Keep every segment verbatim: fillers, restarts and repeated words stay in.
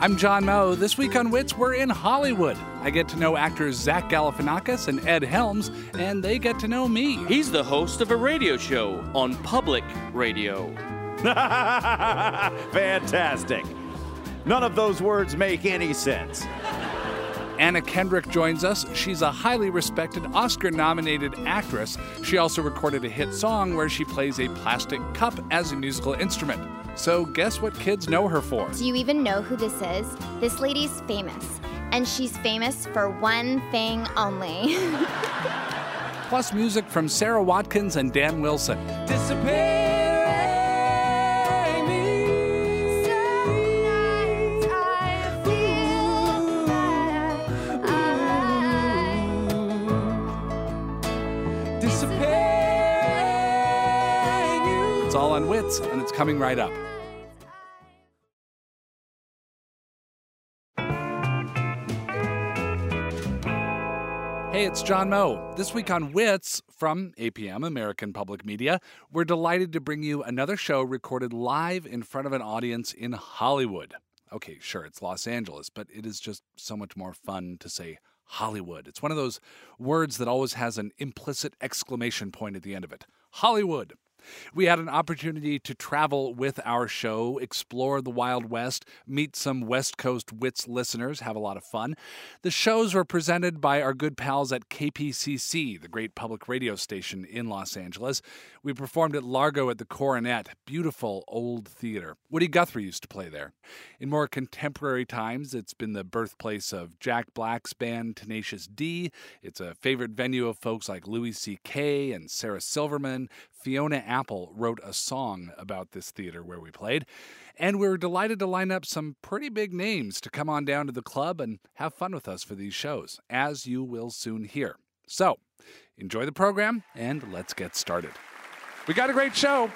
I'm John Moe. This week on Wits, we're in Hollywood. I get to know actors Zach Galifianakis and Ed Helms, and they get to know me. He's the host of a radio show on Public Radio. Fantastic. None of those words make any sense. Anna Kendrick joins us. She's a highly respected Oscar-nominated actress. She also recorded a hit song where she plays a plastic cup as a musical instrument. So guess what kids know her for? Do you even know who this is? This lady's famous. And she's famous for one thing only. Plus music from Sarah Watkins and Dan Wilson. Disappearing me. Sometimes I feel that I disappearing you. It's all on Wits, and it's coming right up. Hey, it's John Moe. This week on Wits from A P M, American Public Media, we're delighted to bring you another show recorded live in front of an audience in Hollywood. Okay, sure, it's Los Angeles, but it is just so much more fun to say Hollywood. It's one of those words that always has an implicit exclamation point at the end of it. Hollywood. We had an opportunity to travel with our show, explore the Wild West, meet some West Coast Wits listeners, have a lot of fun. The shows were presented by our good pals at K P C C, the great public radio station in Los Angeles. We performed at Largo at the Coronet, beautiful old theater. Woody Guthrie used to play there. In more contemporary times, it's been the birthplace of Jack Black's band Tenacious D. It's a favorite venue of folks like Louis C K and Sarah Silverman. Fiona Apple wrote a song about this theater where we played, and we were delighted to line up some pretty big names to come on down to the club and have fun with us for these shows, as you will soon hear. So, enjoy the program, and let's get started. We got a great show.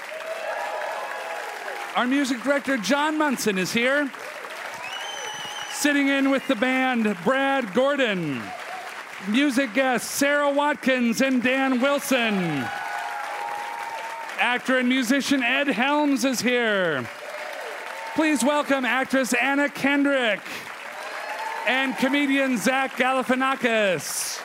Our music director, John Munson, is here. Sitting in with the band, Brad Gordon. Music guests, Sarah Watkins and Dan Wilson. Actor and musician Ed Helms is here. Please welcome actress Anna Kendrick and comedian Zach Galifianakis.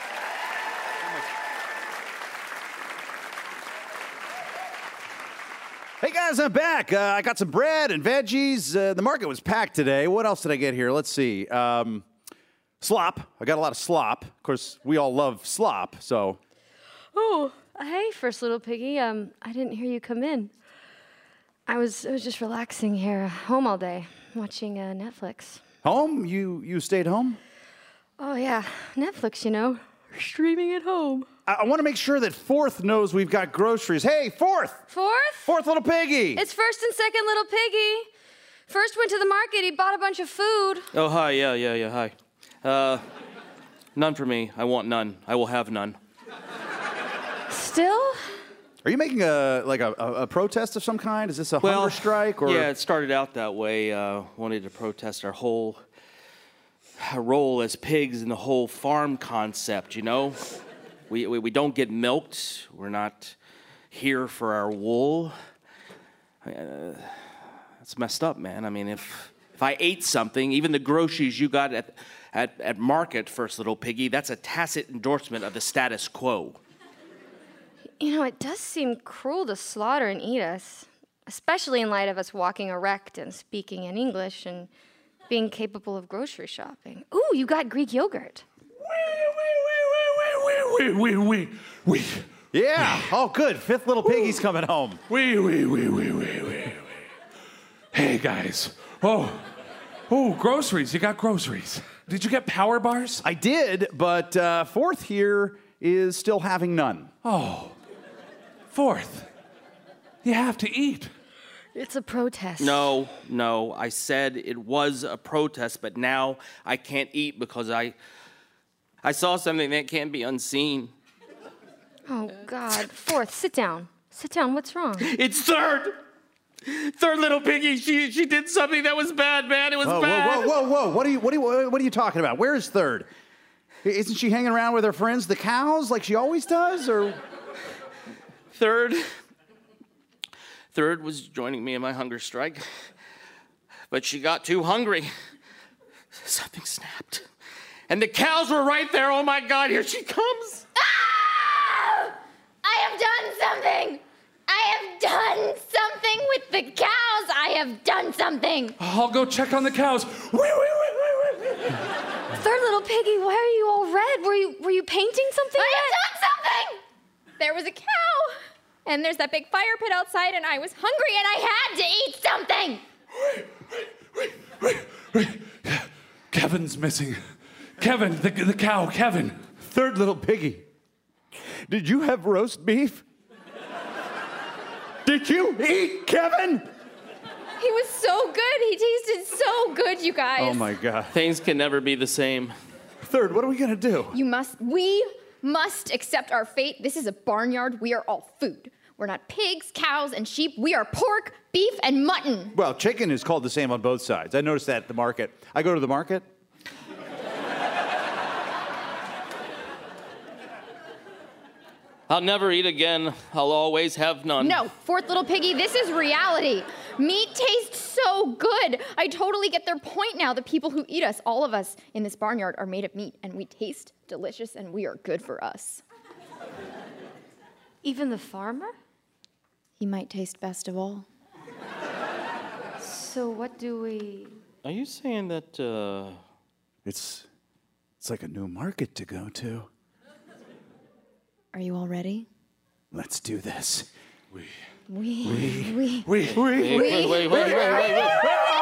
Hey guys, I'm back. Uh, I got some bread and veggies. Uh, the market was packed today. What else did I get here? Let's see. Um, slop. I got a lot of slop. Of course, we all love slop, so. Oh. Hey, First Little Piggy. Um, I didn't hear you come in. I was I was just relaxing here, home all day, watching uh, Netflix. Home? You you stayed home? Oh yeah, Netflix. You know, streaming at home. I, I want to make sure that Fourth knows we've got groceries. Hey, Fourth! Fourth? Fourth Little Piggy! It's First and Second Little Piggy. First went to the market. He bought a bunch of food. Oh, hi. Yeah, yeah, yeah. Hi. Uh, none for me. I want none. I will have none. Still? Are you making a like a, a, a protest of some kind? Is this a well, hunger strike? Or? Yeah, it started out that way. Uh, wanted to protest our whole role as pigs in the whole farm concept, you know? We, we, we don't get milked. We're not here for our wool. Uh, that's messed up, man. I mean, if if I ate something, even the groceries you got at, at, at market, First Little Piggy, that's a tacit endorsement of the status quo. You know, it does seem cruel to slaughter and eat us, especially in light of us walking erect and speaking in English and being capable of grocery shopping. Ooh, you got Greek yogurt. Wee, wee, wee, wee. Yeah. Oh, good. Fifth Little Piggy's coming home. Wee, wee, wee, wee, wee, wee, wee. Hey, guys. Oh, oh, groceries. You got groceries. Did you get Power Bars? I did, but uh, Fourth here is still having none. Oh. Fourth, you have to eat. It's a protest. No, no, I said it was a protest, but now I can't eat because I I saw something that can't be unseen. Oh, God. Fourth, sit down. Sit down. What's wrong? It's Third. Third Little Piggy, she she did something that was bad, man. It was whoa, bad. Whoa, whoa, whoa, whoa. What are you what are you what are you talking about? Where is Third? Isn't she hanging around with her friends, the cows, like she always does, or? Third, Third was joining me in my hunger strike, but she got too hungry. something snapped. And the cows were right there. Oh my God, here she comes. Ah! I have done something. I have done something with the cows. I have done something. I'll go check on the cows. Wait, wait, wait, wait, wait. Third little piggy, why are you all red? Were you were you painting something I red? have done something. There was a cow, and there's that big fire pit outside, and I was hungry, and I I had to eat something. Wait, wait, wait. Kevin's missing. Kevin, the, the cow, Kevin. Third little piggy. Did you have roast beef? Did you eat Kevin? He was so good. He tasted so good, you guys. Oh my God. Things can never be the same. Third, what are we gonna do? You must, we must accept our fate. This is a barnyard. We are all food. We're not pigs, cows, and sheep. We are pork, beef, and mutton. Well, chicken is called the same on both sides. I noticed that at the market. I go to the market. I'll never eat again. I'll always have none. No, fourth little piggy, this is reality. Meat tastes so good. I totally get their point now. The people who eat us, all of us in this barnyard, are made of meat, and we taste delicious, and we are good for us. Even the farmer? He might taste best of all. So what do we... Are you saying that, uh... It's, it's like a new market to go to. Are you all ready? Let's do this. We. We. We. We. Wait, wait, wait, wait, wait, wait, wait.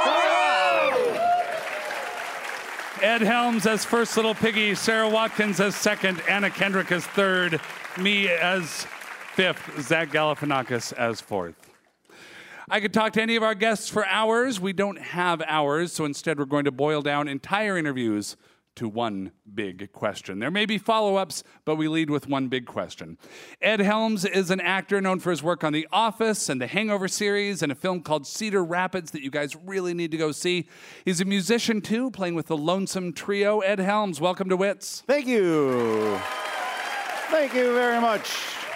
Ed Helms as first little piggy, Sarah Watkins as second, Anna Kendrick as third, me as fifth, Zach Galifianakis as fourth. I could talk to any of our guests for hours. We don't have hours, so instead we're going to boil down entire interviews to one big question. There may be follow-ups, but we lead with one big question. Ed Helms is an actor known for his work on The Office and the Hangover series and a film called Cedar Rapids that you guys really need to go see. He's a musician, too, playing with the Lonesome Trio. Ed Helms, welcome to Wits. Thank you. Thank you very much.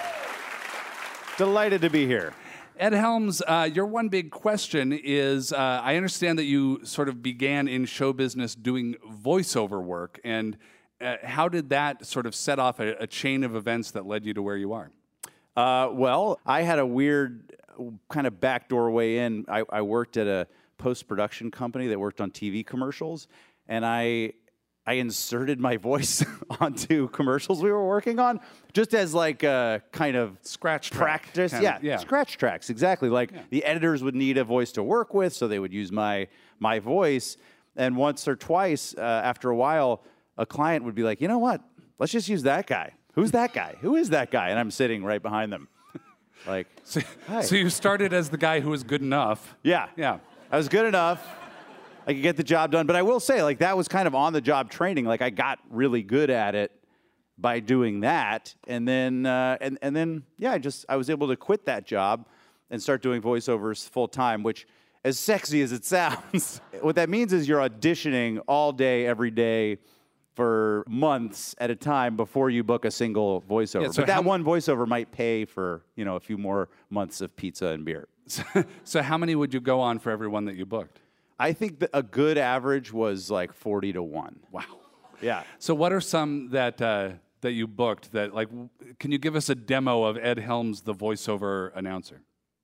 Delighted to be here. Ed Helms, uh, your one big question is, uh, I understand that you sort of began in show business doing voiceover work, and uh, how did that sort of set off a, a chain of events that led you to where you are? Uh, well, I had a weird kind of backdoor way in. I, I worked at a post-production company that worked on T V commercials, and I I inserted my voice onto commercials we were working on, just as like a kind of Scratch track, practice. kind Yeah, of, yeah. scratch tracks, exactly. Like Yeah. the editors would need a voice to work with, so they would use my my voice. And once or twice, uh, after a while, a client would be like, you know what? Let's just use that guy. Who's that guy? Who is that guy? And I'm sitting right behind them. Like, So, Hi. so you started as the guy who was good enough. yeah. Yeah. I was good enough. I could get the job done. But I will say, like, that was kind of on-the-job training. Like, I got really good at it by doing that. And then, uh, and, and then, yeah, I just, I was able to quit that job and start doing voiceovers full-time, which, as sexy as it sounds, what that means is you're auditioning all day, every day, for months at a time before you book a single voiceover. Yeah, so but that how- one voiceover might pay for, you know, a few more months of pizza and beer. So how many would you go on for every one that you booked? I think that a good average was like forty to one. Wow. Yeah. So what are some that uh, that you booked that, like, w- can you give us a demo of Ed Helms, the voiceover announcer?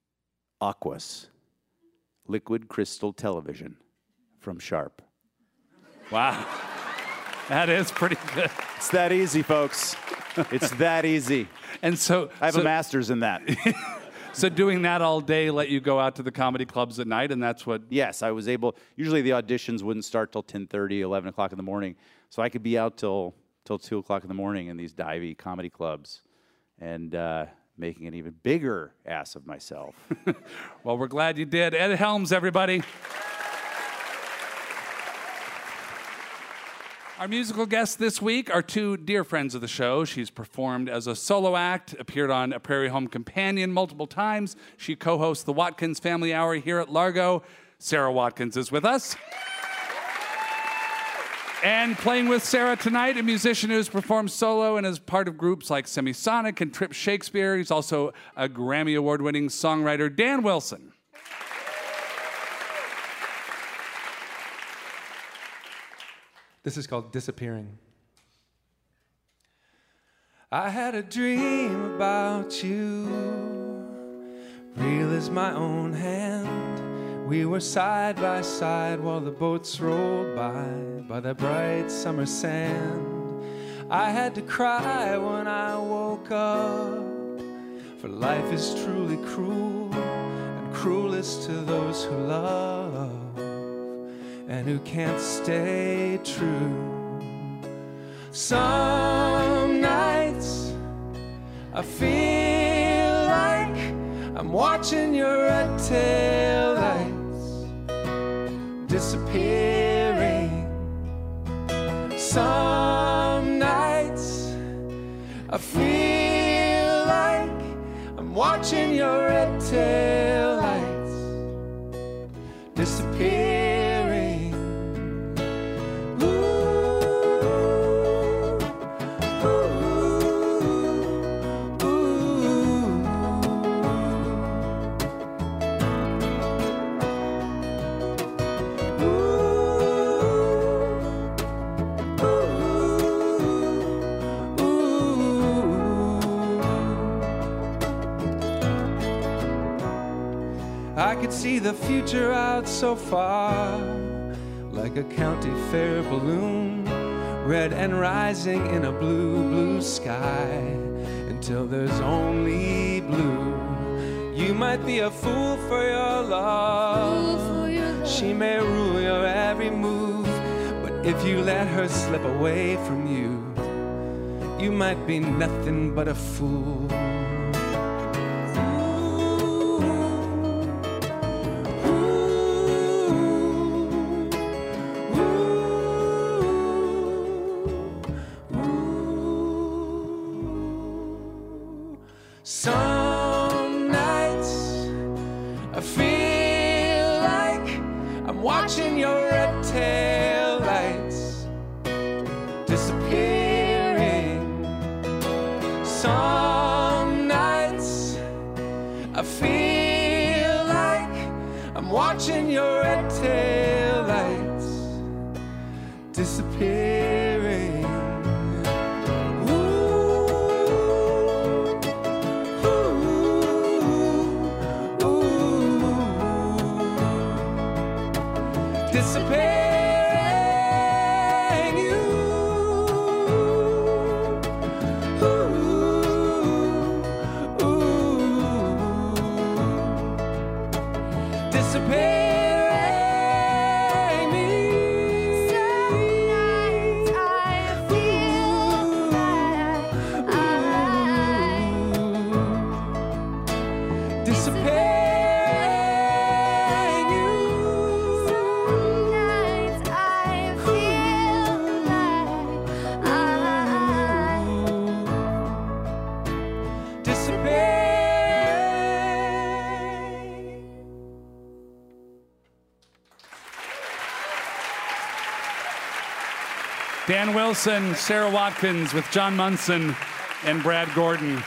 Aquas, liquid crystal television from Sharp. Wow. That is pretty good. It's that easy, folks. It's that easy. And so, I have so, a master's in that. so doing that all day let you go out to the comedy clubs at night, and that's what... Yes, I was able. Usually the auditions wouldn't start till ten thirty, eleven o'clock in the morning, so I could be out till till two o'clock in the morning in these divey comedy clubs, and uh, making an even bigger ass of myself. Well, we're glad you did. Ed Helms, everybody. Our musical guests this week are two dear friends of the show. She's performed as a solo act, appeared on A Prairie Home Companion multiple times. She co-hosts the Watkins Family Hour here at Largo. Sarah Watkins is with us. And playing with Sarah tonight, a musician who's performed solo and is part of groups like Semisonic and Trip Shakespeare. He's also a Grammy Award-winning songwriter, Dan Wilson. This is called Disappearing. I had a dream about you, real as my own hand. We were side by side while the boats rolled by, by the bright summer sand. I had to cry when I woke up, for life is truly cruel, and cruelest to those who love, and who can't stay true. Some nights I feel like I'm watching your red tail lights disappearing. Some nights I feel like I'm watching your red tail lights disappearing. I could see the future out so far, like a county fair balloon, red and rising in a blue, blue sky, until there's only blue. You might be a fool for your love, fool for your love. She may rule your every move, but if you let her slip away from you, you might be nothing but a fool. Some nights I feel like I'm watching your red tail lights disappearing. Some nights I feel like I'm watching your red tail lights disappearing. Dissipating you. Ooh, ooh. Dissipating me. Some nights I feel like I Dissipating. Dan Wilson, Sarah Watkins with John Munson and Brad Gordon.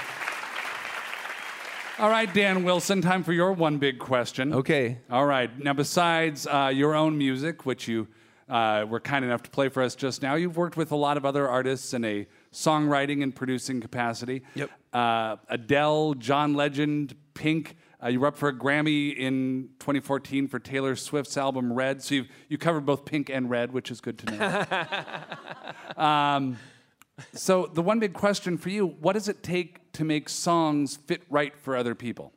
All right, Dan Wilson, time for your one big question. Okay. All right. Now, besides uh, your own music, which you uh, were kind enough to play for us just now, you've worked with a lot of other artists in a songwriting and producing capacity. Yep. Uh, Adele, John Legend, Pink. Uh, you were up for a Grammy in twenty fourteen for Taylor Swift's album Red. So you've, you covered both Pink and Red, which is good to know. um, so the one big question for you, what does it take to make songs fit right for other people?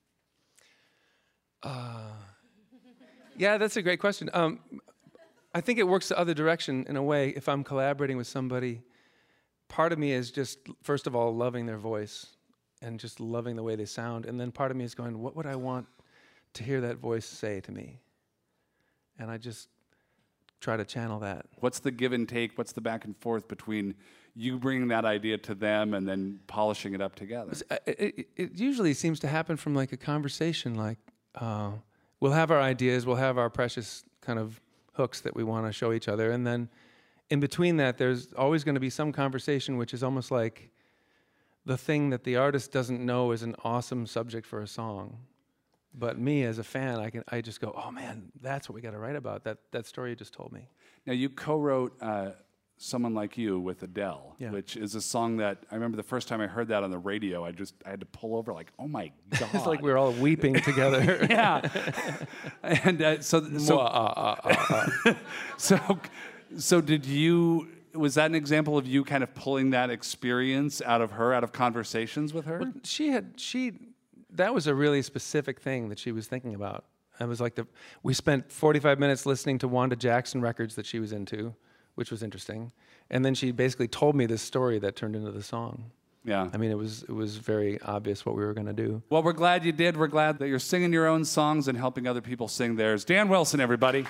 Uh, yeah, that's a great question. Um, I think it works the other direction in a way. If I'm collaborating with somebody, part of me is just, first of all, loving their voice and just loving the way they sound. And then part of me is going, what would I want to hear that voice say to me? And I just try to channel that. What's the give and take? What's the back and forth between you bringing that idea to them and then polishing it up together? It, it, it usually seems to happen from like a conversation. Like uh, we'll have our ideas, we'll have our precious kind of hooks that we want to show each other. And then in between that, there's always going to be some conversation which is almost like the thing that the artist doesn't know is an awesome subject for a song. But me as a fan, I can I just go, oh man, that's what we got to write about. That that story you just told me. Now, you co-wrote uh, Someone Like You with Adele, Yeah. which is a song that I remember the first time I heard that on the radio, I just I had to pull over like, oh my God. It's like we were all weeping together. Yeah. And uh, so, so, Mwah, ah, ah, ah, so, so did you, was that an example of you kind of pulling that experience out of her, out of conversations with her? Well, she had she that was a really specific thing that she was thinking about. It was like the we spent forty-five minutes listening to Wanda Jackson records that she was into, which was interesting, and then she basically told me this story that turned into the song. Yeah. I mean, it was it was very obvious what we were going to do. Well, we're glad you did. We're glad that you're singing your own songs and helping other people sing theirs. Dan Wilson, everybody.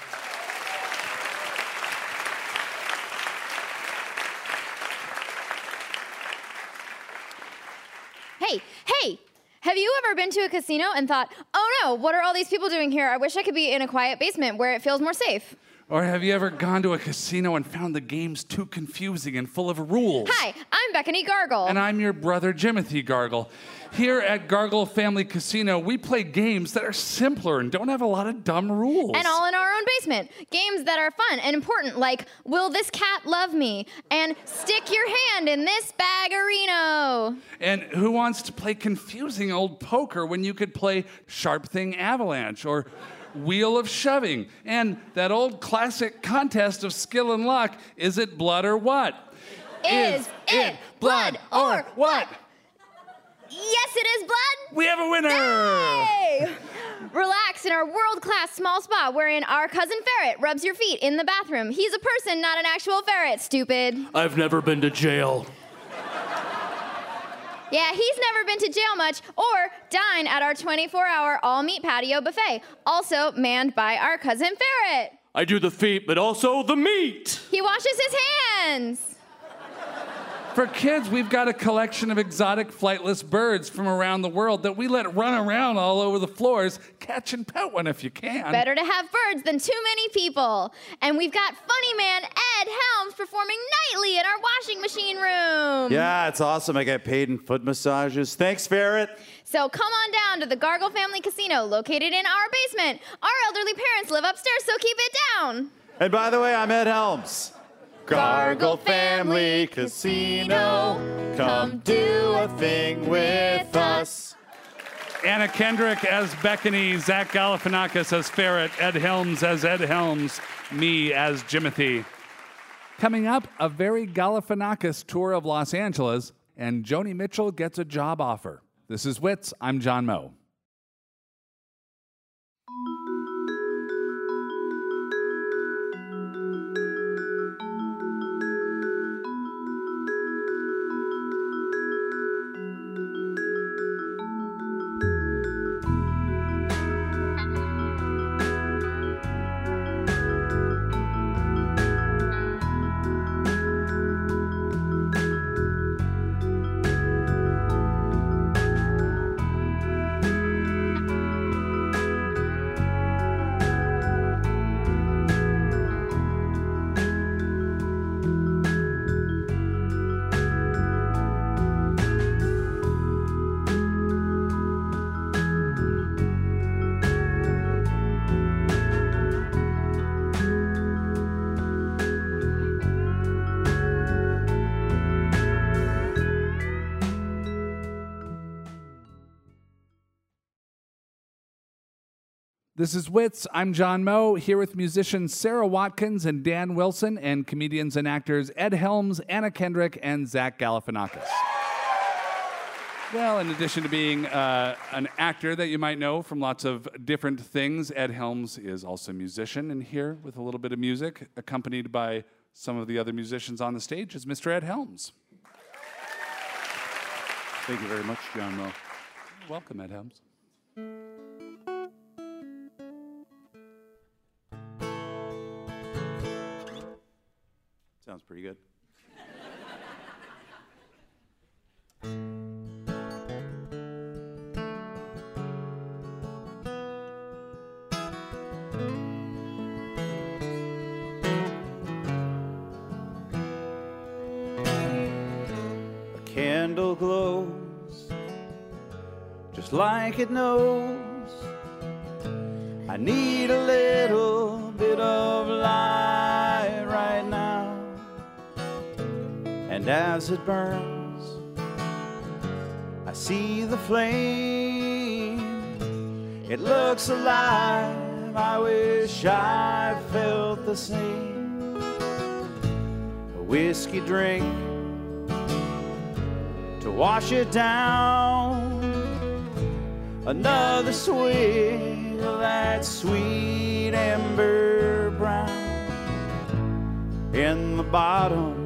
Hey, hey, have you ever been to a casino and thought, oh no, what are all these people doing here? I wish I could be in a quiet basement where it feels more safe. Or have you ever gone to a casino and found the games too confusing and full of rules? Hi, I'm Bethany Gargle. And I'm your brother, Jimothy Gargle. Here at Gargle Family Casino, we play games that are simpler and don't have a lot of dumb rules. And all in our own basement. Games that are fun and important, like Will This Cat Love Me? And Stick Your Hand in This Bagarino. And who wants to play confusing old poker when you could play Sharp Thing Avalanche or Wheel of Shoving? And that old classic contest of skill and luck, is it blood or what? Is it blood or what? Yes, it is blood. We have a winner! Hey! Relax in our world-class small spot wherein our cousin Ferret rubs your feet in the bathroom. He's a person, not an actual ferret, stupid. I've never been to jail. Yeah, he's never been to jail much or dine at our twenty-four hour all-meat patio buffet, also manned by our cousin Ferret. I do the feet, but also the meat. He washes his hands. For kids, we've got a collection of exotic flightless birds from around the world that we let run around all over the floors. Catch and pet one if you can. Better to have birds than too many people. And we've got funny man Ed Helms performing nightly in our washing machine room. Yeah, it's awesome. I get paid in foot massages. Thanks, Ferret. So come on down to the Gargle Family Casino located in our basement. Our elderly parents live upstairs, so keep it down. And by the way, I'm Ed Helms. Gargle Family Casino, come do a thing with us. Anna Kendrick as Bethany, Zach Galifianakis as Ferret, Ed Helms as Ed Helms, me as Jimothy. Coming up, a very Galifianakis tour of Los Angeles, and Joni Mitchell gets a job offer. This is Wits. I'm John Moe. This is Wits. I'm John Moe, here with musicians Sarah Watkins and Dan Wilson, and comedians and actors Ed Helms, Anna Kendrick, and Zach Galifianakis. Well, in addition to being uh, an actor that you might know from lots of different things, Ed Helms is also a musician, and here with a little bit of music, accompanied by some of the other musicians on the stage, is Mister Ed Helms. Thank you very much, John Moe. Welcome, Ed Helms. Sounds pretty good. A candle glows just like it knows I need a little bit of light right now. And as it burns, I see the flame. It looks alive. I wish I felt the same. A whiskey drink to wash it down. Another swig of that sweet amber brown. In the bottom,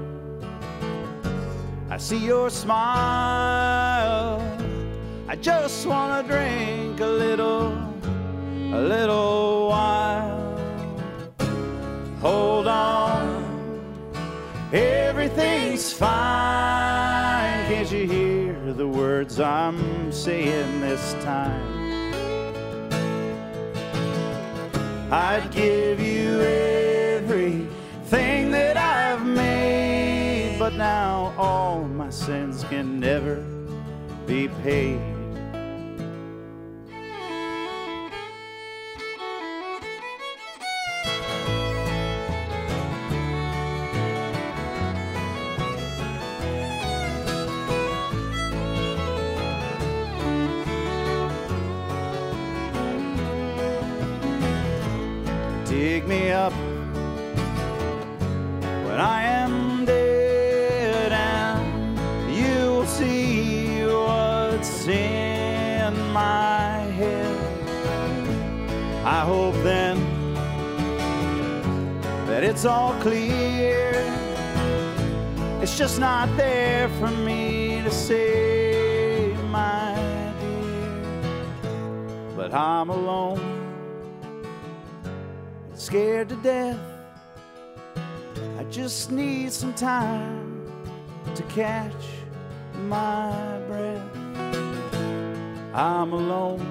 I see your smile. I just wanna drink a little, a little while. Hold on, everything's fine. Can't you hear the words I'm saying this time? I'd give you everything that I've made, but now all my sins can never be paid. Dig me up when I am dead, and you'll see what's in my head. I hope then that it's all clear. It's just not there for me to say, my dear. But I'm alone, scared to death. I just need some time to catch my breath. I'm alone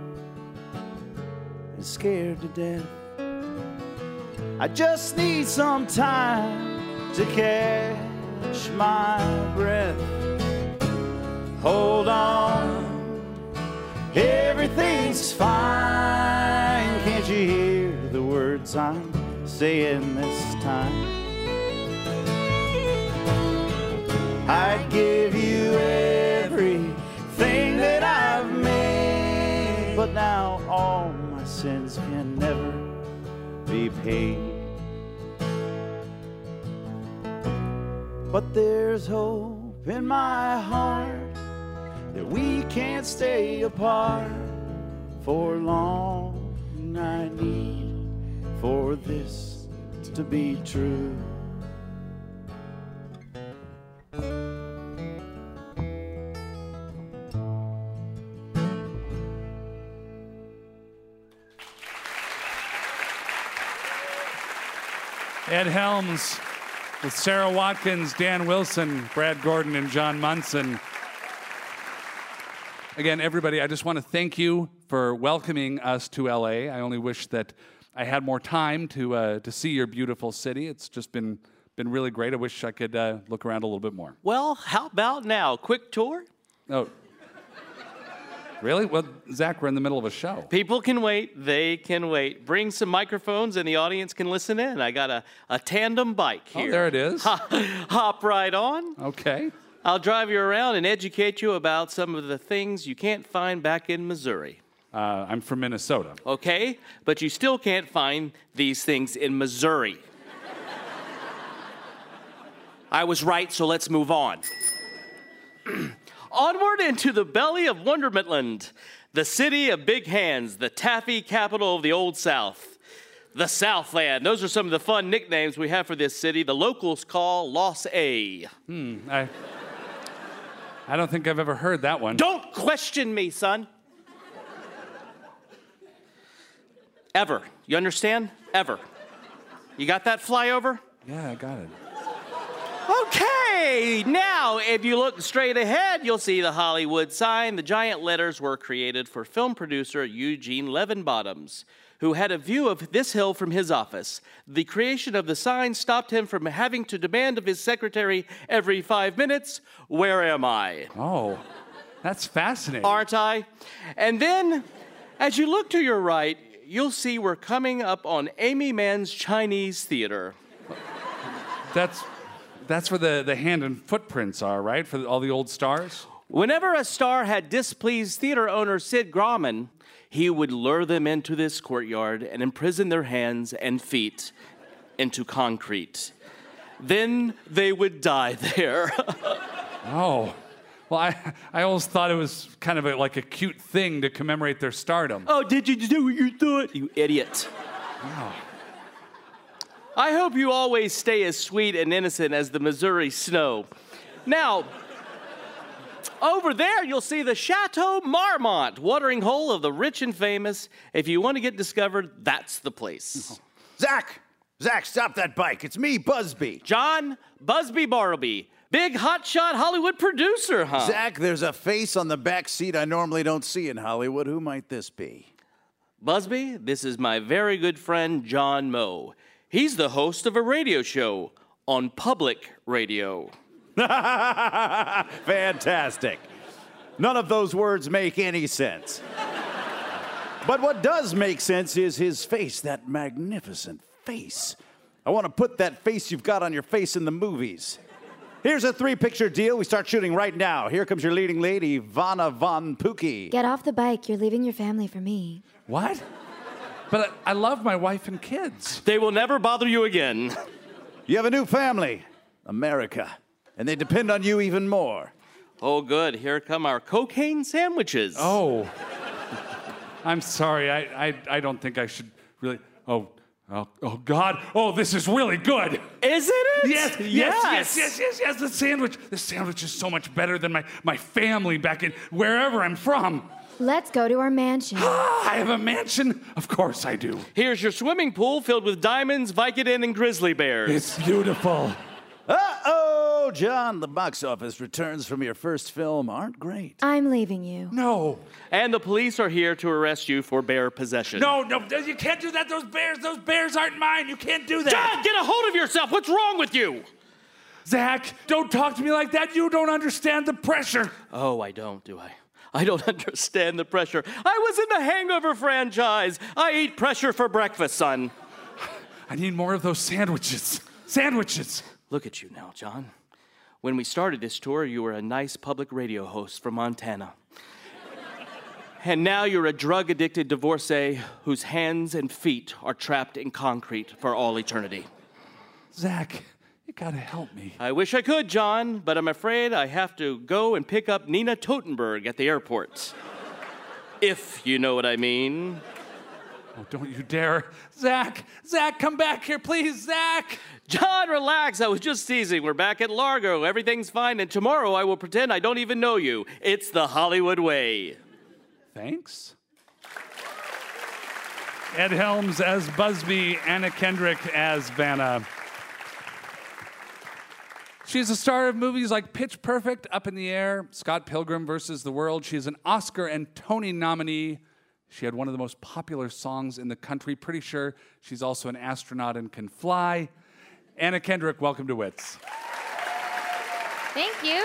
and scared to death. I just need some time to catch my breath. Hold on, everything's fine. Can't you hear the words I'm saying this time? I'd give you everything that I've made, but now all my sins can never be paid. But there's hope in my heart that we can't stay apart for long. I need for this to be true. Ed Helms with Sarah Watkins, Dan Wilson, Brad Gordon, and John Munson. Again, everybody, I just want to thank you for welcoming us to L A. I only wish that I had more time to uh, to see your beautiful city. It's just been been really great. I wish I could uh, look around a little bit more. Well, how about now? Quick tour? Oh, really? Well, Zach, we're in the middle of a show. People can wait. They can wait. Bring some microphones and the audience can listen in. I got a, a tandem bike here. Oh, there it is. Hop right on. Okay. I'll drive you around and educate you about some of the things you can't find back in Missouri. Uh, I'm from Minnesota. Okay, but you still can't find these things in Missouri. I was right, so let's move on. Onward into the belly of Wondermentland, the city of big hands, the taffy capital of the Old South. The Southland. Those are some of the fun nicknames we have for this city. The locals call Los A. Hmm, I, I don't think I've ever heard that one. Don't question me, son. Ever. You understand? Ever. You got that flyover? Yeah, I got it. Okay, now if you look straight ahead, you'll see the Hollywood sign. The giant letters were created for film producer Eugene Levinbottoms, who had a view of this hill from his office. The creation of the sign stopped him from having to demand of his secretary every five minutes, "Where am I?" Oh, that's fascinating. Aren't I? And then, as you look to your right, you'll see we're coming up on Amy Mann's Chinese Theater. That's that's where the, the hand and footprints are, right? For all the old stars? Whenever a star had displeased theater owner Sid Grauman, he would lure them into this courtyard and imprison their hands and feet into concrete. Then they would die there. Oh. Well, I, I always thought it was kind of a, like a cute thing to commemorate their stardom. Oh, did you do what you thought? You idiot. Wow. I hope you always stay as sweet and innocent as the Missouri snow. Now, over there, you'll see the Chateau Marmont, watering hole of the rich and famous. If you want to get discovered, that's the place. Zach! Zach, stop that bike. It's me, Busby. John Busby Bartleby, big hotshot Hollywood producer, huh? Zach, there's a face on the back seat I normally don't see in Hollywood. Who might this be? Busby, this is my very good friend, John Moe. He's the host of a radio show on public radio. Fantastic. None of those words make any sense. But what does make sense is his face, that magnificent face. I want to put that face you've got on your face in the movies. Here's a three-picture deal. We start shooting right now. Here comes your leading lady, Vanna Von Pookie. Get off the bike. You're leaving your family for me. What? But I, I love my wife and kids. They will never bother you again. You have a new family, America, and they depend on you even more. Oh, good. Here come our cocaine sandwiches. Oh. I'm sorry. I, I, I don't think I should really... Oh, oh, oh, God. Oh, this is really good. Isn't it? Yes, yes, yes, yes, yes, yes, yes. The sandwich. The sandwich is so much better than my, my family back in wherever I'm from. Let's go to our mansion. I have a mansion? Of course I do. Here's your swimming pool filled with diamonds, Vicodin, and grizzly bears. It's beautiful. Uh-oh, John, the box office returns from your first film aren't great. I'm leaving you. No. And the police are here to arrest you for bear possession. No, no, you can't do that. Those bears, those bears aren't mine. You can't do that. John, get a hold of yourself. What's wrong with you? Zach, don't talk to me like that. You don't understand the pressure. Oh, I don't, do I? I don't understand the pressure. I was in the Hangover franchise. I eat pressure for breakfast, son. I need more of those sandwiches. Sandwiches. Look at you now, John. When we started this tour, you were a nice public radio host from Montana. And now you're a drug-addicted divorcee whose hands and feet are trapped in concrete for all eternity. Zach, you gotta help me. I wish I could, John, but I'm afraid I have to go and pick up Nina Totenberg at the airport. If you know what I mean. Oh, don't you dare. Zach, Zach, come back here, please, Zach. John, relax. I was just teasing. We're back at Largo. Everything's fine, and tomorrow I will pretend I don't even know you. It's the Hollywood way. Thanks. Ed Helms as Busby, Anna Kendrick as Vanna. She's a star of movies like Pitch Perfect, Up in the Air, Scott Pilgrim versus the World. She's an Oscar and Tony nominee. She had one of the most popular songs in the country. Pretty sure she's also an astronaut and can fly. Anna Kendrick, welcome to Wits. Thank you.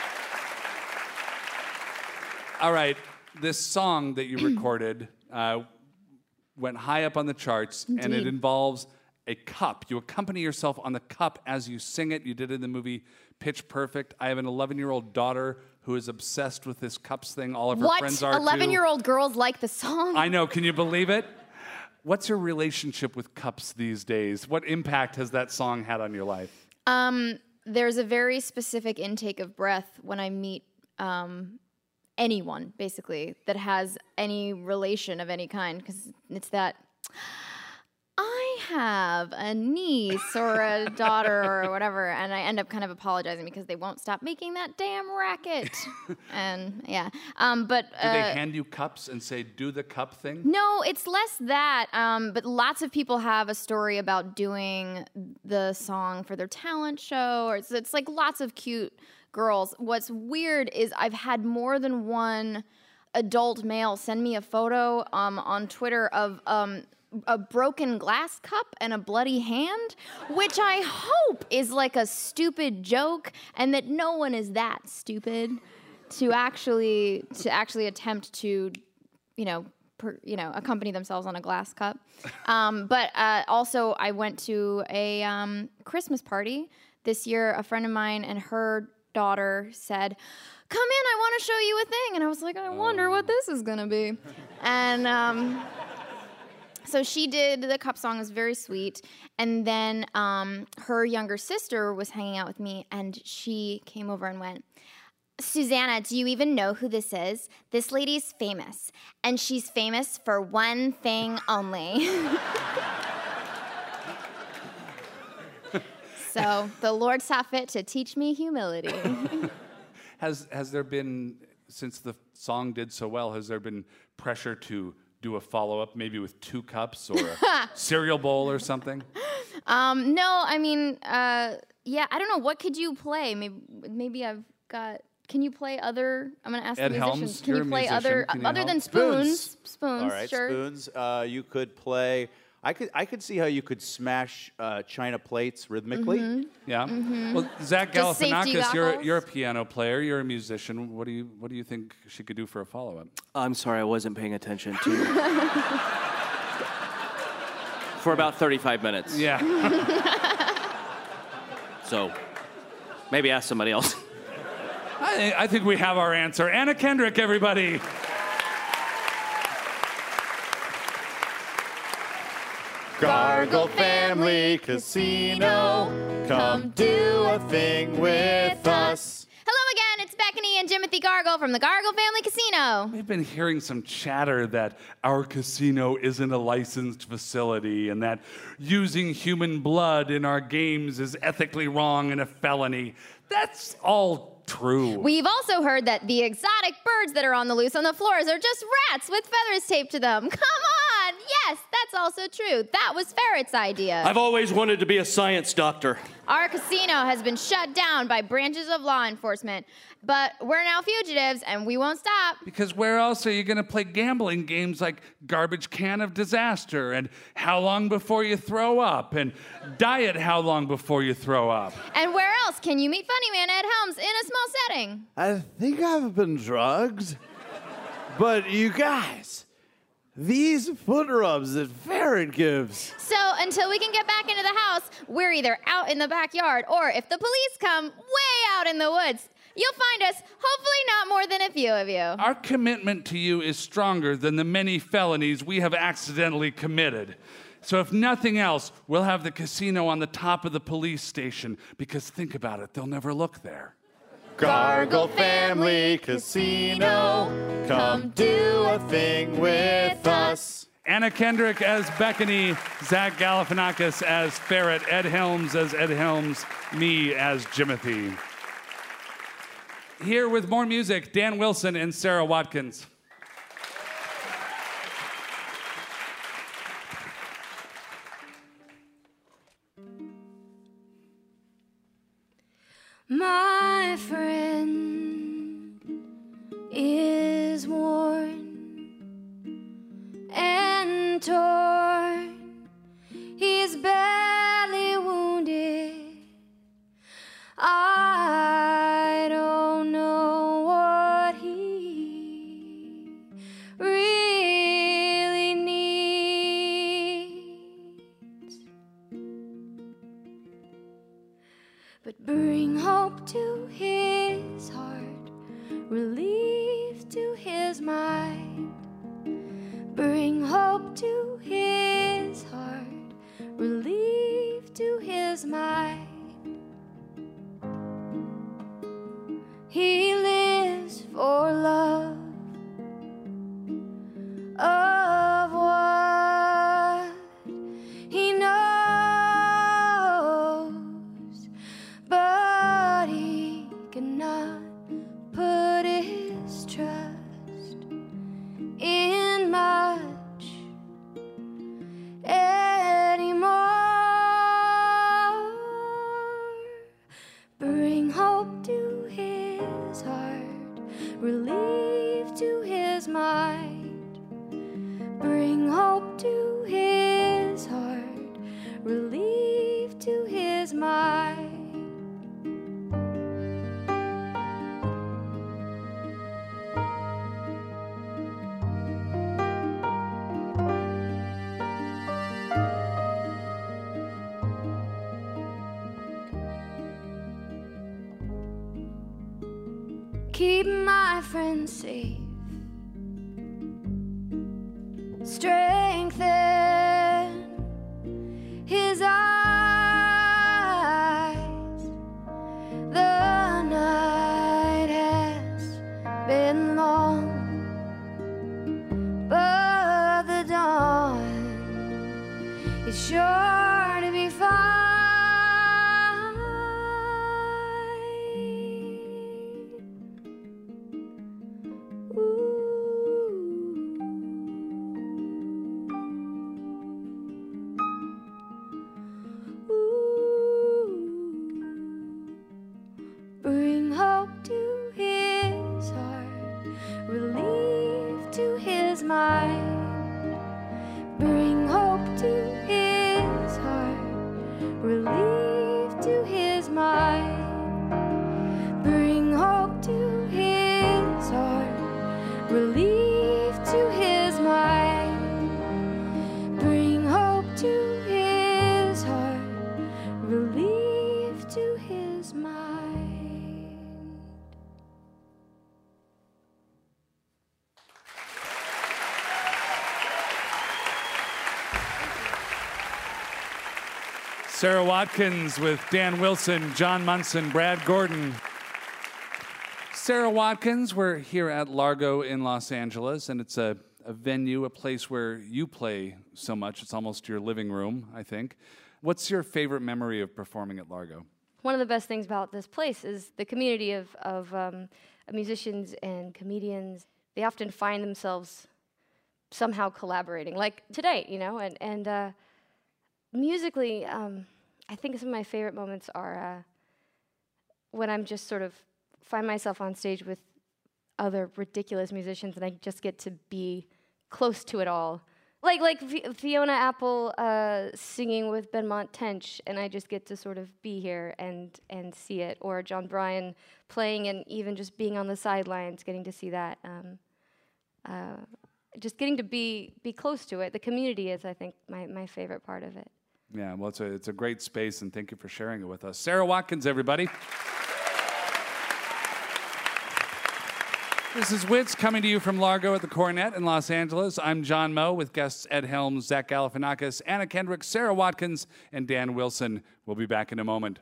All right, this song that you recorded uh, went high up on the charts, Indeed. and it involves a cup. You accompany yourself on the cup as you sing it. You did it in the movie Pitch Perfect. I have an eleven-year-old daughter who is obsessed with this cups thing. All of her What? friends are too. eleven-year-old girls like the song? I know. Can you believe it? What's your relationship with cups these days? What impact has that song had on your life? Um, there's a very specific intake of breath when I meet um, anyone, basically, that has any relation of any kind, because it's that, I have a niece or a daughter or whatever, and I end up kind of apologizing because they won't stop making that damn racket. And yeah, um, but Do they uh, hand you cups and say, do the cup thing? no, it's less that. Um, but lots of people have a story about doing the song for their talent show, or it's, it's like lots of cute girls. What's weird is I've had more than one adult male send me a photo um, on Twitter of um, a broken glass cup and a bloody hand, which I hope is like a stupid joke, and that no one is that stupid to actually to actually attempt to, you know, per, you know, accompany themselves on a glass cup. Um, but uh, also, I went to a um, Christmas party this year. A friend of mine and her daughter said, "Come in, I want to show you a thing." And I was like, I wonder what this is going to be. And um, so she did the cup song. It was very sweet. And then um, her younger sister was hanging out with me, and she came over and went, "Susanna, do you even know who this is? This lady's famous, and she's famous for one thing only." So the Lord saw fit to teach me humility. Has has there been, since the song did so well, has there been pressure to do a follow-up, maybe with two cups or a cereal bowl or something? Um, no, I mean, uh, yeah, I don't know. What could you play? Maybe, maybe I've got. Can you play other? I'm gonna ask Ed the musicians. Helms, Can you're you a play musician. other Can you other help? than spoons? Spoons. Spoons, All right, sure. spoons. Uh, you could play. I could. I could see how you could smash uh, china plates rhythmically. Mm-hmm. Yeah. Well, Zach Just safety Galifianakis, you're goggles? you're a piano player. You're a musician. What do you What do you think she could do for a follow-up? I'm sorry, I wasn't paying attention to you. For about thirty-five minutes. Yeah. So maybe ask somebody else. I, think- I think we have our answer. Anna Kendrick, everybody. Gargle Family Casino, come do a thing with us. Hello again, it's Bethany and Jimothy Gargle from the Gargle Family Casino. We've been hearing some chatter that our casino isn't a licensed facility and that using human blood in our games is ethically wrong and a felony. That's all true. We've also heard that the exotic birds that are on the loose on the floors are just rats with feathers taped to them. Come on! Yes, that's also true. That was Ferret's idea. I've always wanted to be a science doctor. Our casino has been shut down by branches of law enforcement, but we're now fugitives and we won't stop. Because where else are you going to play gambling games like Garbage Can of Disaster and How Long Before You Throw Up and Diet How Long Before You Throw Up? And where else can you meet Funny Man Ed Helms in a small setting? I think I've been drugged, but you guys, these foot rubs that Ferret gives. So until we can get back into the house, we're either out in the backyard or if the police come, way out in the woods. You'll find us, hopefully not more than a few of you. Our commitment to you is stronger than the many felonies we have accidentally committed. So if nothing else, we'll have the casino on the top of the police station because think about it, they'll never look there. Gargle Family Casino, come do a thing with us. Anna Kendrick as Bethany, Zach Galifianakis as Ferret, Ed Helms as Ed Helms, me as Jimothy. Here with more music, Dan Wilson and Sarah Watkins. My friend is worn and torn. He's badly wounded. I don't know what he really needs. But bring hope to his heart, relief to his mind. Bring hope to his heart, relief to his mind. He lives for love of what he knows, but he cannot put his trust in much anymore. Bring hope to his heart, relief to his mind. Bring hope to his heart, relief to his mind. keep my friends safe, strengthen his eyes. The night has been long, but the dawn is sure to be fine. Bring hope to his heart, relief to his mind. Bring hope to his heart, relief to his mind. Bring hope to his heart, relief to his mind. Bring hope to his heart, relief to his mind. Sarah Watkins with Dan Wilson, John Munson, Brad Gordon. Sarah Watkins, we're here at Largo in Los Angeles, and it's a, a venue, a place where you play so much. It's almost your living room, I think. What's your favorite memory of performing at Largo? One of the best things about this place is the community of, of um, musicians and comedians. They often find themselves somehow collaborating, like today, you know, and, and uh, musically, um, I think some of my favorite moments are uh, when I'm just sort of find myself on stage with other ridiculous musicians and I just get to be close to it all. Like like F- Fiona Apple uh, singing with Benmont Tench, and I just get to sort of be here and and see it. Or John Bryan playing and even just being on the sidelines, getting to see that. Um, uh, just getting to be be close to it. The community is, I think, my, my favorite part of it. Yeah, well, it's a, it's a great space, and thank you for sharing it with us. Sarah Watkins, everybody. This is Wits coming to you from Largo at the Coronet in Los Angeles. I'm John Moe with guests Ed Helms, Zach Galifianakis, Anna Kendrick, Sarah Watkins, and Dan Wilson. We'll be back in a moment.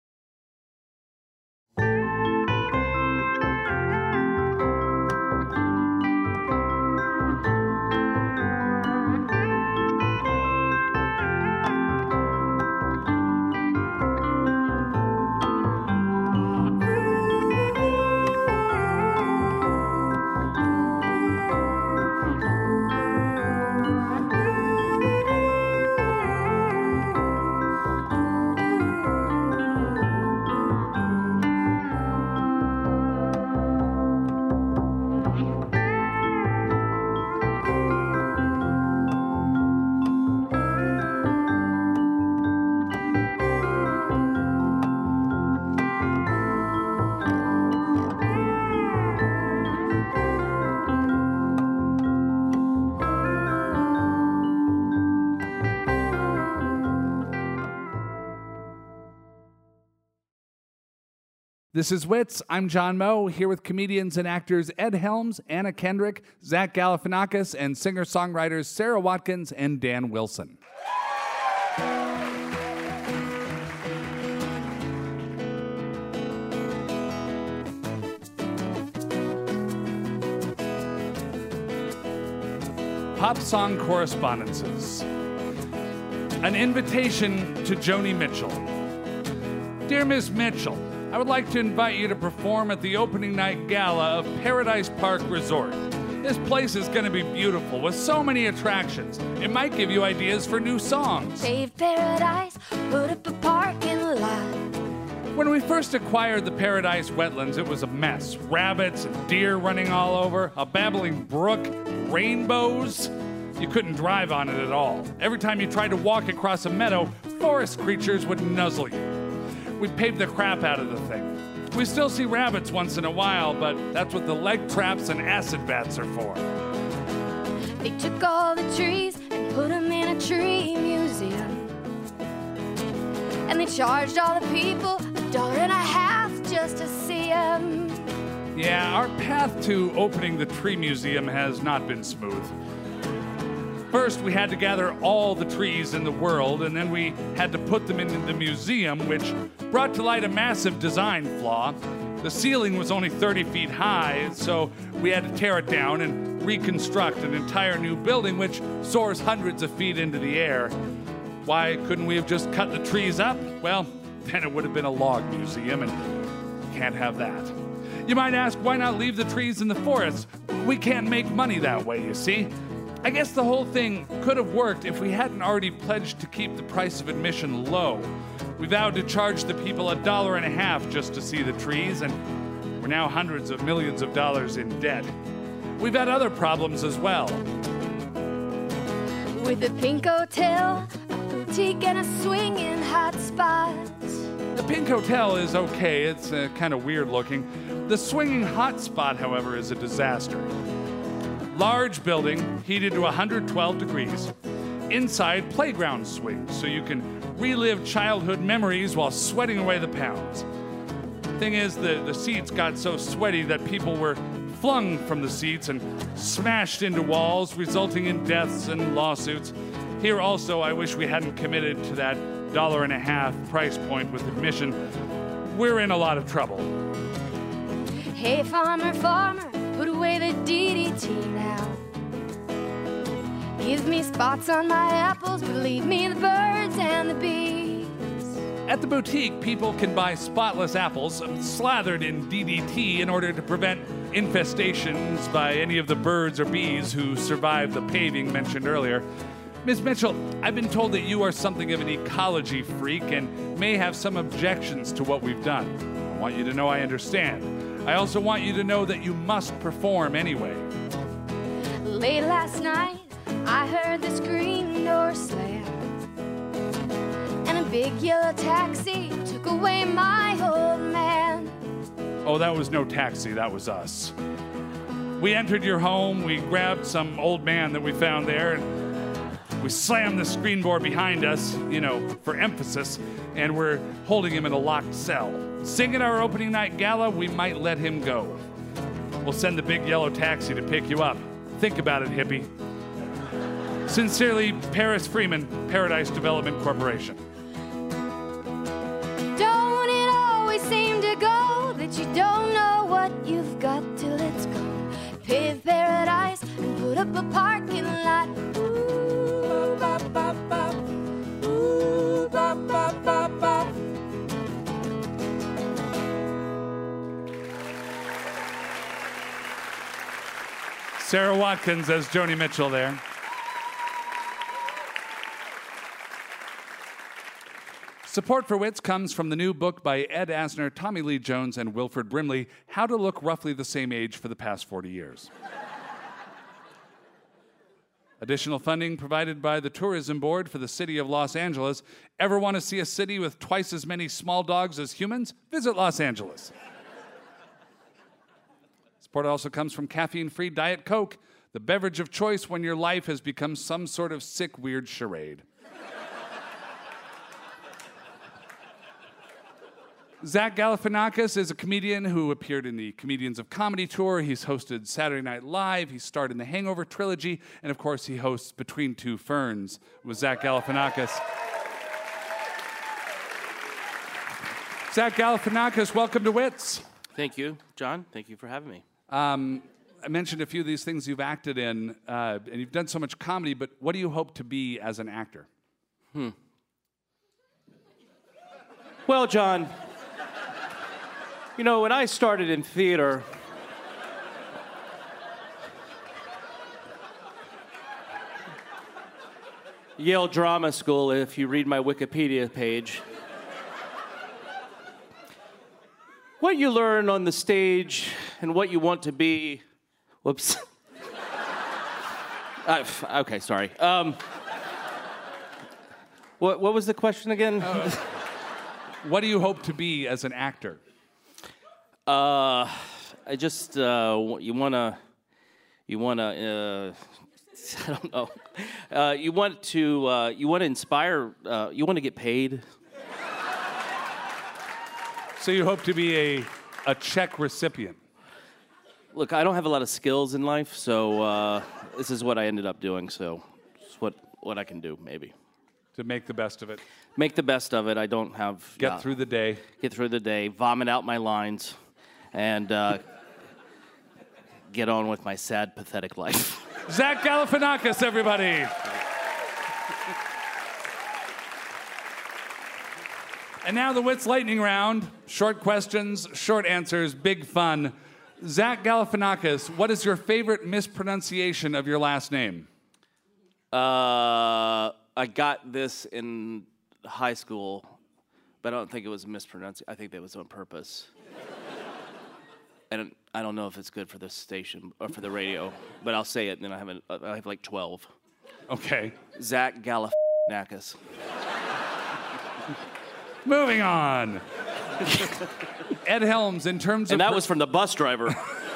This is Wits. I'm John Moe, here with comedians and actors Ed Helms, Anna Kendrick, Zach Galifianakis, and singer-songwriters Sarah Watkins and Dan Wilson. Pop Song Correspondences. An invitation to Joni Mitchell. Dear Miss Mitchell, I would like to invite you to perform at the opening night gala of Paradise Park Resort. This place is going to be beautiful with so many attractions. It might give you ideas for new songs. Save Paradise, put up a parking lot. When we first acquired the Paradise wetlands, it was a mess. Rabbits and deer running all over, a babbling brook, rainbows. You couldn't drive on it at all. Every time you tried to walk across a meadow, forest creatures would nuzzle you. We paved the crap out of the thing. We still see rabbits once in a while, but that's what the leg traps and acid bats are for. They took all the trees and put them in a tree museum. And they charged all the people a dollar and a half just to see them. Yeah, our path to opening the tree museum has not been smooth. First, we had to gather all the trees in the world, and then we had to put them into the museum, which brought to light a massive design flaw. The ceiling was only thirty feet high, so we had to tear it down and reconstruct an entire new building, which soars hundreds of feet into the air. Why couldn't we have just cut the trees up? Well, then it would have been a log museum, and can't have that. You might ask, why not leave the trees in the forest? We can't make money that way, you see. I guess the whole thing could have worked if we hadn't already pledged to keep the price of admission low. We vowed to charge the people a dollar and a half just to see the trees, and we're now hundreds of millions of dollars in debt. We've had other problems as well. With a pink hotel, a boutique, and a swinging hot spot. The Pink Hotel is okay. It's uh, kind of weird looking. The swinging hot spot, however, is a disaster. Large building, heated to one hundred twelve degrees. Inside, playground swings, so you can relive childhood memories while sweating away the pounds. Thing is, the, the seats got so sweaty that people were flung from the seats and smashed into walls, resulting in deaths and lawsuits. Here also, I wish we hadn't committed to that dollar and a half price point with admission. We're in a lot of trouble. Hey, farmer, farmer, put away the D D T now. Give me spots on my apples, but leave me the birds and the bees. At the boutique, people can buy spotless apples slathered in D D T in order to prevent infestations by any of the birds or bees who survived the paving mentioned earlier. Miz Mitchell, I've been told that you are something of an ecology freak and may have some objections to what we've done. I want you to know I understand. I also want you to know that you must perform anyway. Late last night, I heard the screen door slam, and a big yellow taxi took away my old man. Oh, that was no taxi, that was us. We entered your home, we grabbed some old man that we found there, and we slammed the screen door behind us, you know, for emphasis, and we're holding him in a locked cell. Singing our opening night gala, we might let him go. We'll send the big yellow taxi to pick you up. Think about it, hippie. Sincerely, Paris Freeman, Paradise Development Corporation. Don't it always seem to go that you don't know what you've got till it's gone? Pave paradise and put up a parking lot. Ooh, ba, ba, ba. Ooh, ba, ba, ba, ba. Sarah Watkins as Joni Mitchell there. Support for Wits comes from the new book by Ed Asner, Tommy Lee Jones, and Wilford Brimley, How to Look Roughly the Same Age for the Past forty years. Additional funding provided by the Tourism Board for the City of Los Angeles. Ever want to see a city with twice as many small dogs as humans? Visit Los Angeles. Support also comes from caffeine-free Diet Coke, the beverage of choice when your life has become some sort of sick, weird charade. Zach Galifianakis is a comedian who appeared in the Comedians of Comedy Tour. He's hosted Saturday Night Live. He starred in the Hangover trilogy. And, of course, he hosts Between Two Ferns with Zach Galifianakis. Zach Galifianakis, welcome to Wits. Thank you, John. Thank you for having me. Um, I mentioned a few of these things you've acted in, uh, and you've done so much comedy, but what do you hope to be as an actor? Hmm. Well, John, you know, when I started in theater, Yale Drama School, if you read my Wikipedia page, what you learn on the stage and what you want to be, whoops. uh, okay, sorry. Um, what, what was the question again? Uh, what do you hope to be as an actor? Uh, I just, uh, you wanna, you wanna, uh, I don't know. Uh, you want to, uh, you want to inspire, uh, you want to get paid. So you hope to be a, a check recipient? Look, I don't have a lot of skills in life, so uh, this is what I ended up doing. So it's what what I can do, maybe. To make the best of it. Make the best of it. I don't have... Get yeah, through the day. Get through the day, vomit out my lines, and uh, get on with my sad, pathetic life. Zach Galifianakis, everybody. And now the Wits Lightning Round. Short questions, short answers, big fun. Zach Galifianakis, what is your favorite mispronunciation of your last name? Uh, I got this in high school, but I don't think it was mispronounced. I think that was on purpose. And I don't know if it's good for the station or for the radio, but I'll say it, and then I have, an, I have like twelve. Okay. Zach Galifianakis. Moving on. Ed Helms, in terms of... And that per- was from the bus driver.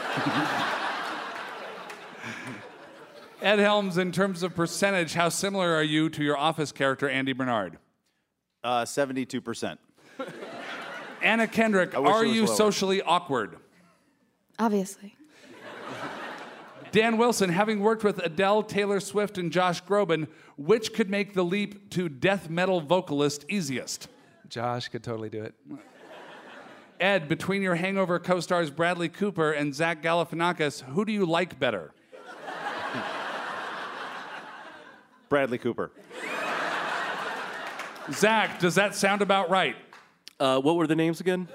Ed Helms, in terms of percentage, how similar are you to your Office character, Andy Bernard? Uh, seventy-two percent. Anna Kendrick, I wish are it was you lower. socially awkward? Obviously. Dan Wilson, having worked with Adele, Taylor Swift, and Josh Groban, which could make the leap to death metal vocalist easiest? Josh could totally do it. Ed, between your Hangover co-stars Bradley Cooper and Zach Galifianakis, who do you like better? Bradley Cooper. Zach, does that sound about right? Uh, what were the names again?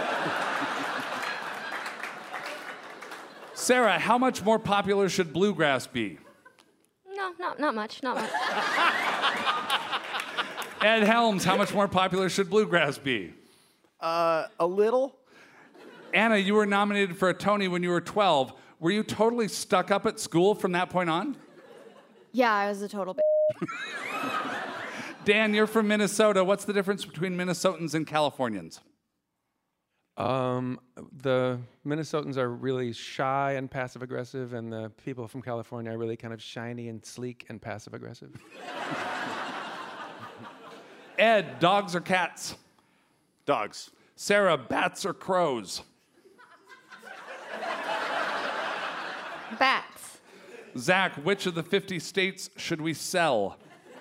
Sarah, how much more popular should bluegrass be? No, not, not much, not much. Ed Helms, how much more popular should bluegrass be? Uh, a little. Anna, you were nominated for a Tony when you were twelve. Were you totally stuck up at school from that point on? Yeah, I was a total b- Dan, you're from Minnesota. What's the difference between Minnesotans and Californians? Um, the Minnesotans are really shy and passive aggressive, and the people from California are really kind of shiny and sleek and passive aggressive. Ed, dogs or cats? Dogs. Sarah, bats or crows? Bats. Zach, which of the fifty states should we sell?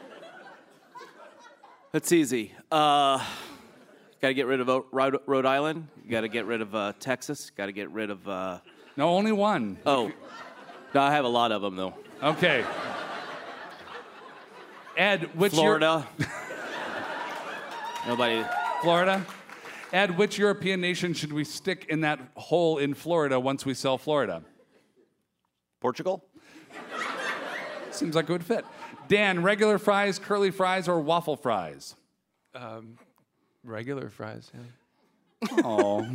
That's easy. Uh, got to get rid of O- Rhode, Rhode Island. Got to get rid of uh, Texas. Got to get rid of... Uh... No, only one. Oh. No, I have a lot of them, though. Okay. Ed, which... Florida. Nobody... Florida? Ed, which European nation should we stick in that hole in Florida once we sell Florida? Portugal? Seems like it would fit. Dan, regular fries, curly fries, or waffle fries? Um, regular fries, yeah. Oh.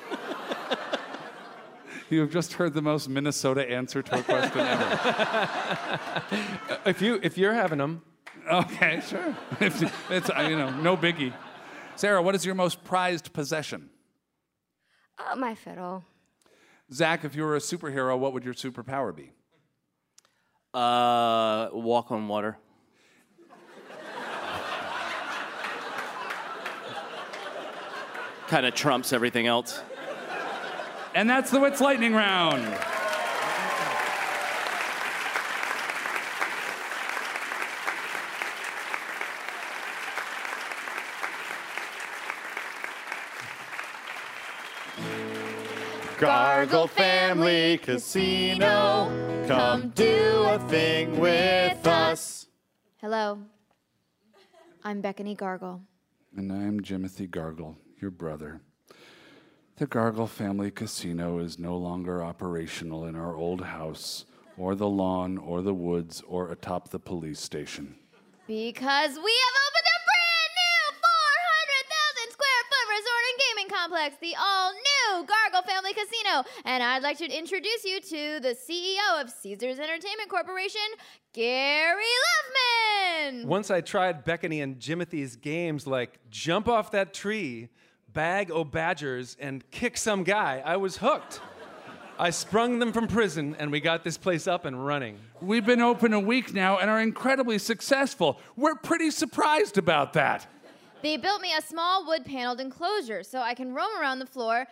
You have just heard the most Minnesota answer to a question ever. If you if you're having them, Okay, sure. It's, it's uh, you know, no biggie. Sarah, what is your most prized possession? Uh, my fiddle. Zach, if you were a superhero, what would your superpower be? Uh, walk on water. Kind of trumps everything else. And that's the Wits Lightning Round. Gargle Family Casino, come do a thing with us. Hello. I'm Bethany Gargle. And I'm Jimothy Gargle, your brother. The Gargle Family Casino is no longer operational in our old house, or the lawn, or the woods, or atop the police station. Because we have opened a brand new four hundred thousand square foot resort and gaming complex, the all-new Gargle Family Casino. And I'd like to introduce you to the C E O of Caesars Entertainment Corporation, Gary Loveman. once I tried Beckany and Jimothy's games like jump off that tree, bag o' badgers, and kick some guy, I was hooked. I sprung them from prison, and we got this place up and running. We've been open a week now and are incredibly successful. We're pretty surprised about that. They built me a small wood-paneled enclosure so I can roam around the floor, and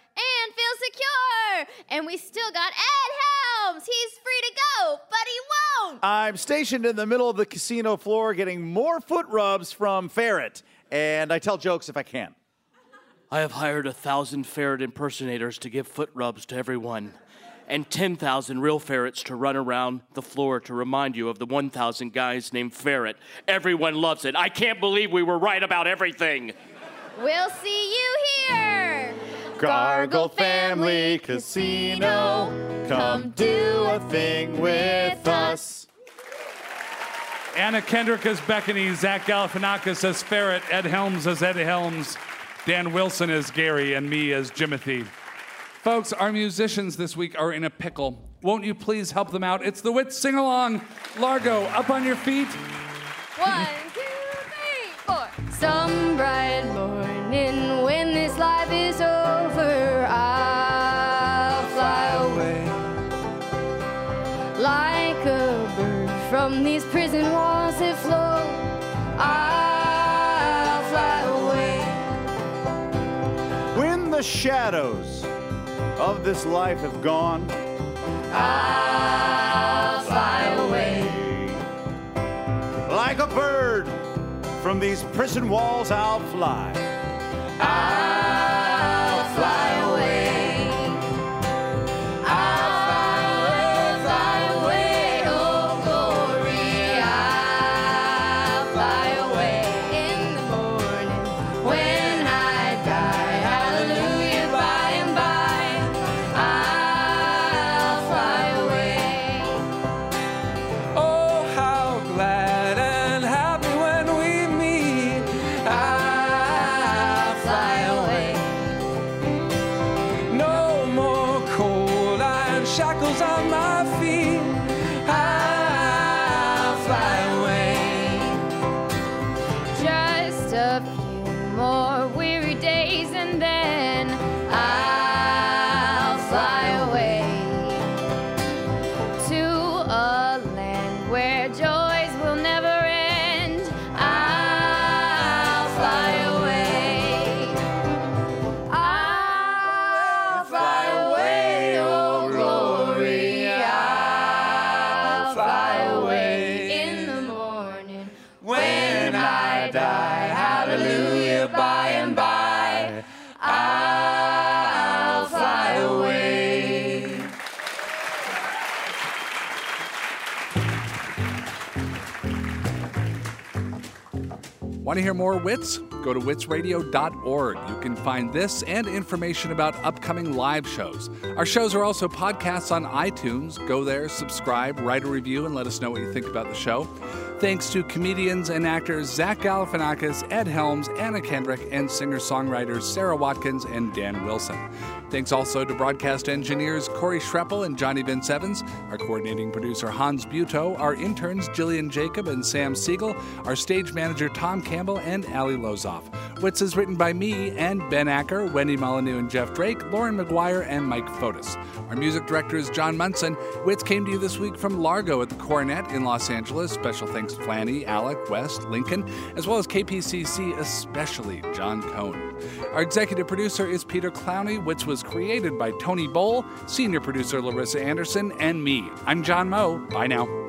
didn't feel secure. And we still got Ed Helms. He's free to go, but he won't. I'm stationed in the middle of the casino floor getting more foot rubs from Ferret, and I tell jokes if I can. I have hired a thousand ferret impersonators to give foot rubs to everyone, and ten thousand real ferrets to run around the floor to remind you of the one thousand guys named Ferret. Everyone loves it. I can't believe we were right about everything. We'll see you here. Gargle Family Casino, come do a thing with us. Anna Kendrick as Bethany, Zach Galifianakis as Ferret, Ed Helms as Ed Helms, Dan Wilson as Gary, and me as Jimothy. Folks, our musicians this week are in a pickle. Won't you please help them out? It's the Wits Sing-Along. Largo, up on your feet. One, two, three, four. Some bright morning when this life is over, I'll fly away like a bird from these prison walls that flow. I'll fly away. When the shadows of this life have gone, I'll fly away. Like a bird from these prison walls, I'll fly. I'll fly away. I'll fly away, oh glory. I'll fly away in the morning when I die. Hallelujah, by and by. I'll fly away. Oh, how glad and happy when we meet. I'll fly away. No more cold iron shackles on my feet. I'll fly away. Just a few more weary days and then I'll fly away to a land where joys will never end. I'll fly away. I'll fly away, oh glory. I'll fly away in the morning when I die. Hallelujah, by and by. I'll fly away. Want to hear more Wits? Go to wits radio dot org. You can find this and information about upcoming live shows. Our shows are also podcasts on iTunes. Go there, subscribe, write a review, and let us know what you think about the show. Thanks to comedians and actors Zach Galifianakis, Ed Helms, Anna Kendrick, and singer-songwriters Sarah Watkins and Dan Wilson. Thanks also to broadcast engineers Corey Schreppel and Johnny Vince Evans, our coordinating producer Hans Butow, our interns Jillian Jacob and Sam Siegel, our stage manager Tom Campbell, and Ali Lozoff. Wits is written by me and Ben Acker, Wendy Molyneux and Jeff Drake, Lauren McGuire, and Mike Fotis. Our music director is John Munson. Wits came to you this week from Largo at the Coronet in Los Angeles. Special thanks to Flanny, Alec, West, Lincoln, as well as K P C C, especially John Cohn. Our executive producer is Peter Clowney. Wits was created by Tony Bowl, senior producer Larissa Anderson, and me. I'm John Moe. Bye now.